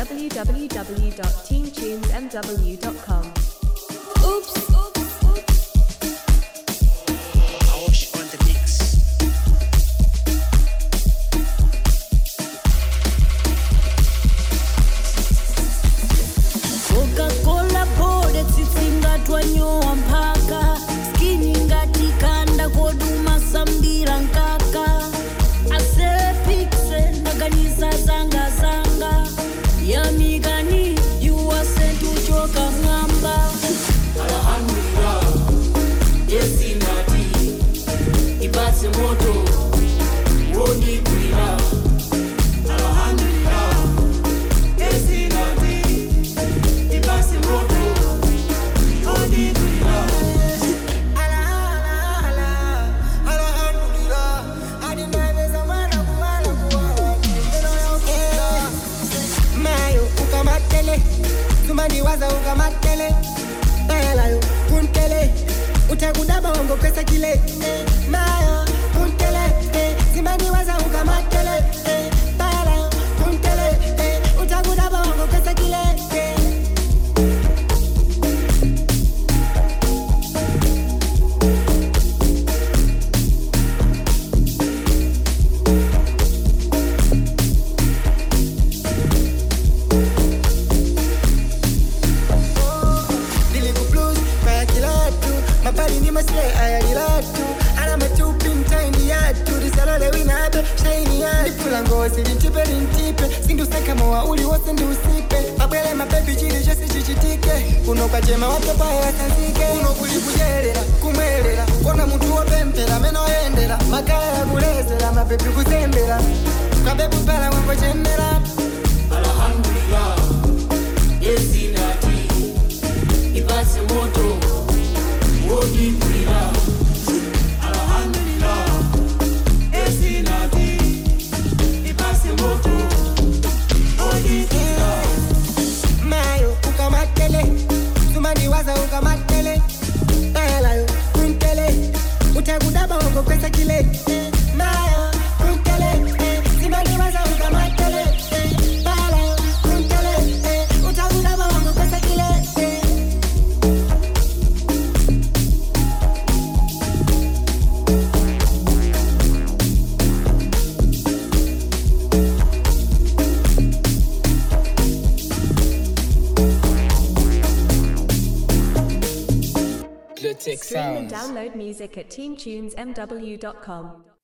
www.teentunesmw.com. Oops. Aosh on the mix. Coca-Cola bode tsitsingatwa nyowa mpaka skini ngati kanda koduma sambira nkaka asere pikse ndaganisa zanga yamigani yuwase tuchoka mwamba Alhamdulillah, yesi nati ipatse moto wodi kuila. Alhamdulillah, yesi nati ipatse moto wodi kuila. Alhamdulillah, hadi naweza mwana kumala kuwa mayo ukamatele zumani waza ukamatele Balayo, kuntele, utakudaba wango pesa kile Mayo, kuntele, simani waza ukamatele Balayo, kuntele, utakudaba wango pesa kile Mabali ni masle ayalilatu Ana matupi mtaindi yatu Risalole winabe shaini yatu Nipula ngozi lintipe Sindu seka moa uli wose ndu usipe Mabwele mabebi jiri jesi chichitike Kuno kwa jema wapeba ya kansike Kuno kuli kujelera, kumwelera Kona mtu wapempera, meno endera Makaya kulezera, mabebi kuzembera Kwa bebu pala wango jemera Alhamdulillah, yesi nati Ipase moto wodi kuila. Alhamdulillah, esi nati ipase moto wodi kuila. Mayo ukamatele sumani waza ukamatele Balayo kuntele utakudaba wango pesa kile Mayo kuntele sumani waza ukamatele Balayo kuntele utakudaba wango pesa kile Stream and download music at teentunesmw.com.